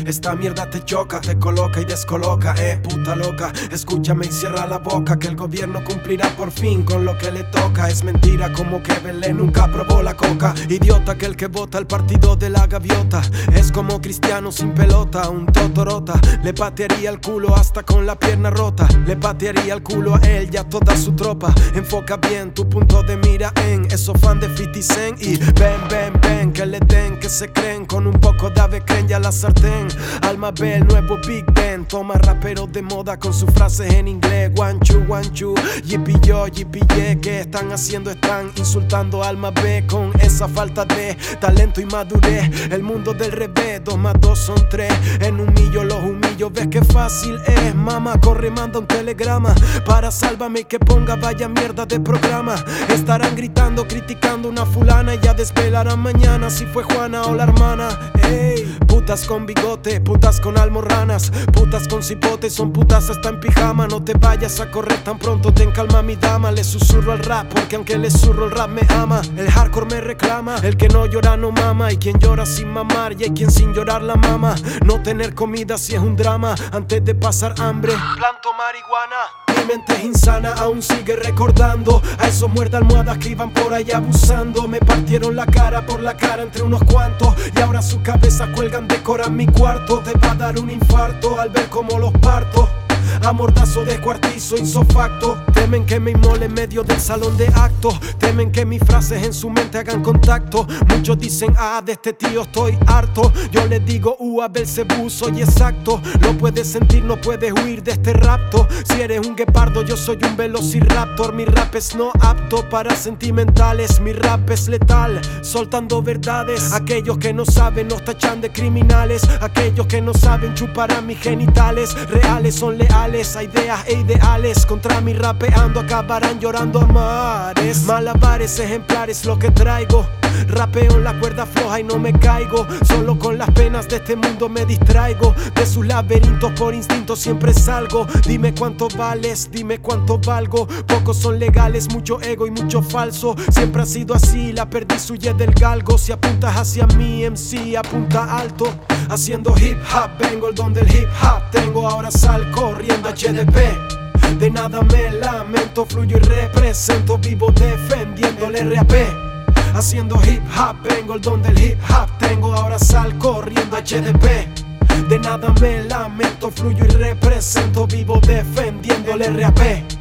Esta mierda te choca, te coloca y descoloca, puta loca. Escúchame y cierra la boca, que el gobierno cumplirá por fin con lo que le toca. Es mentira como que Belén nunca probó la coca. Idiota que el que vota el partido de la gaviota. Es como Cristiano sin pelota, un totorota. Le patearía el culo hasta con la pierna rota. Le patearía el culo a él y a toda su tropa. Enfoca bien tu punto de mira en esos fan de 50 Cent. Y ven, que le den, que se creen. Con un poco de ave creen ya la sartén. Alma B, el nuevo Big Ben. Toma raperos de moda con sus frases en inglés. One chu, yippee yo, yippee yeah. ¿Qué están haciendo? Están insultando a Alma B con esa falta de talento y madurez. El mundo del revés, 2 más 2 son 3. En un millo los humillo, ves que fácil es. Mamá, corre, manda un telegrama para sálvame y que ponga vaya mierda de programa. Estarán gritando, criticando una fulana y ya desvelarán mañana si fue Juana o la hermana. Ey, putas con bigote, putas con almorranas, putas con cipote, son putas hasta en pijama. No te vayas a correr tan pronto, ten calma mi dama. Le susurro al rap porque aunque le zurro el rap me ama. El hardcore me reclama, el que no llora no mama. Y quien llora sin mamar y hay quien sin llorar la mama. No tener comida si es un drama, antes de pasar hambre planto marihuana. Mi mente es insana, aún sigue recordando a esos muertos almohadas que iban por ahí abusando. Me partieron la cara por la cara entre unos cuantos y ahora sus cabezas cuelgan, decoran mi cuarto. Te va a dar un infarto al ver cómo los parto. A mordazo descuartizo insofacto. Temen que me inmole en medio del salón de actos. Temen que mis frases en su mente hagan contacto. Muchos dicen, de este tío estoy harto. Yo les digo, a Belcebú soy exacto. Lo puedes sentir, no puedes huir de este rapto. Si eres un guepardo, yo soy un velociraptor. Mi rap es no apto para sentimentales. Mi rap es letal, soltando verdades. Aquellos que no saben nos tachan de criminales. Aquellos que no saben chuparán mis genitales. Reales son leales a ideas e ideales. Contra mi rapeando acabarán llorando a mares. Malabares ejemplares lo que traigo. Rapeo en la cuerda floja y no me caigo. Solo con las penas de este mundo me distraigo. De sus laberintos por instinto siempre salgo. Dime cuánto vales, dime cuánto valgo. Pocos son legales, mucho ego y mucho falso. Siempre ha sido así, la perdiz huye del galgo. Si apuntas hacia mí, MC, apunta alto. Haciendo hip hop, vengo el don del hip hop. Tengo ahora sal corriendo HDP. De nada me lamento, fluyo y represento. Vivo defendiendo el RAP. Haciendo hip hop, vengo el don del hip hop. Tengo ahora sal corriendo HDP. De nada me lamento, fluyo y represento. Vivo defendiendo el RAP.